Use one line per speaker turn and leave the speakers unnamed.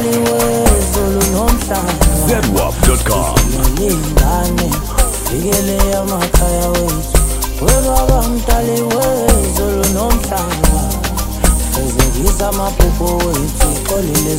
mdali wezulu nomhlaba
ZWAP.com.
Ningane fikele emakhaya wethu webaba mdali wezulu nomhlaba Fezekisa amaphupho wethu xolile